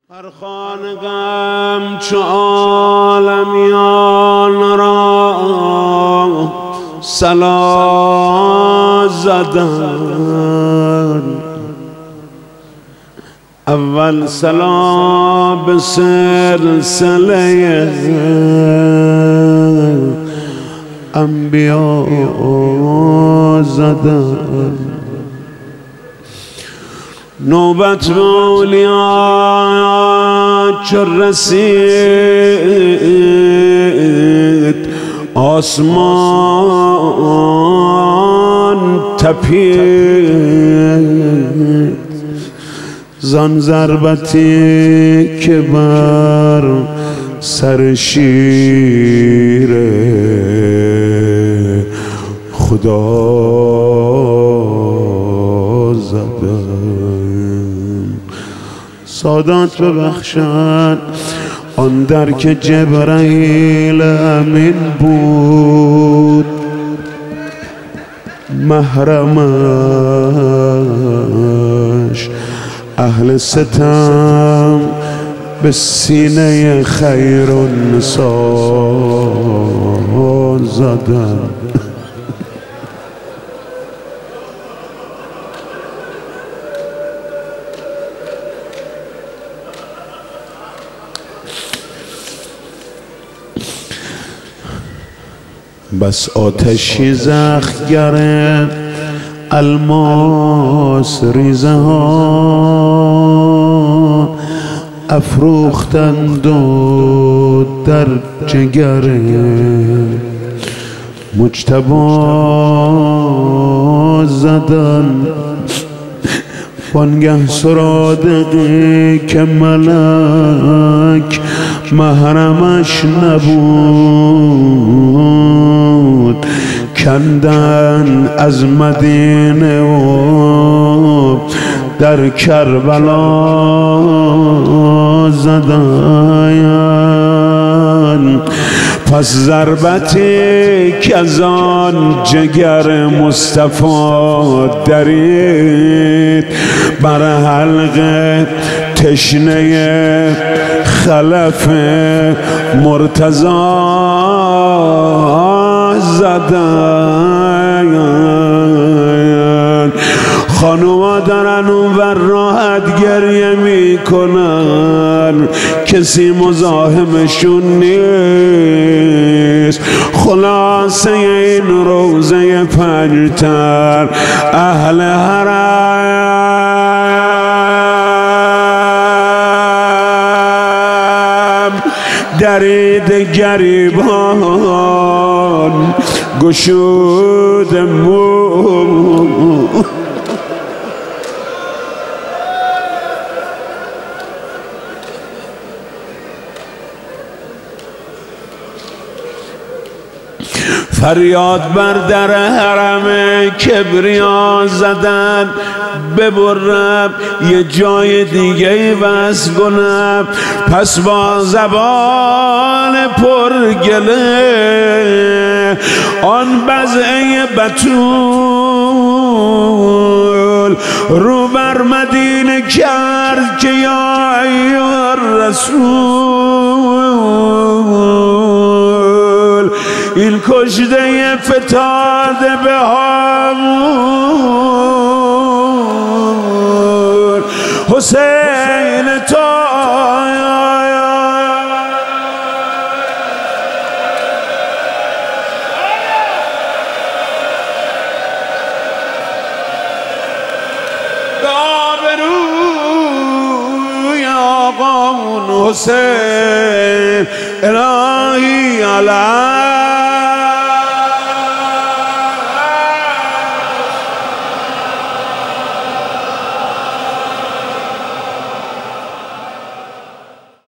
هر خانقم چو عالمیان را صلا زدن، اول صلا به سلسله انبیا زدن. نوبت به اولیا چو رسید، آسمان تپید زان ضربتی که بر سر شیر خدا زدن. سادات ببخشن آن در که جبرائیل امین بود، محرمش اهل ستم به سینه خیر النساء زدن. بس آتشی زخگر الماس ریزه ها افروختند و در جگر مجتبی زدن. وانگه سرادقی که ملک محرمش نبود، کندن از مدینه و در کربلا زدن. پس ضربتی که از آن جگر مصطفی درید، بر حلق تشنه خلف مرتضی زدن. خانوما دارن اونور راحت گریه میکنن، کسی مزاحمشون نیست. خلاصه این روزه پنجتر اهل حرم درید گریبان گشود مو. فریاد بر در حرم کبریا زدن، ببرم یه جای دیگه وصل کنم. پس با زبان پرگله آن بضعه بتول رو بر مدینه کرد که یا ایها الرسول، این کشته فتاده به هامون حسین تا آقامون حسین الهی علی